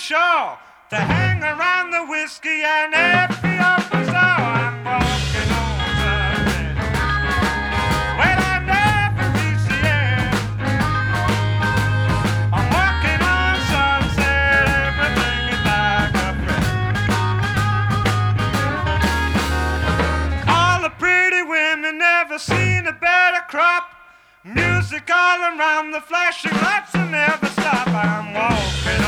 shore to hang around the whiskey and every open door. I'm walking on Sunset. Well, I never reach the end. I'm walking on Sunset. Everything is like a friend. All the pretty women never seen a better crop. Music all around, the flashing lights will never stop. I'm walking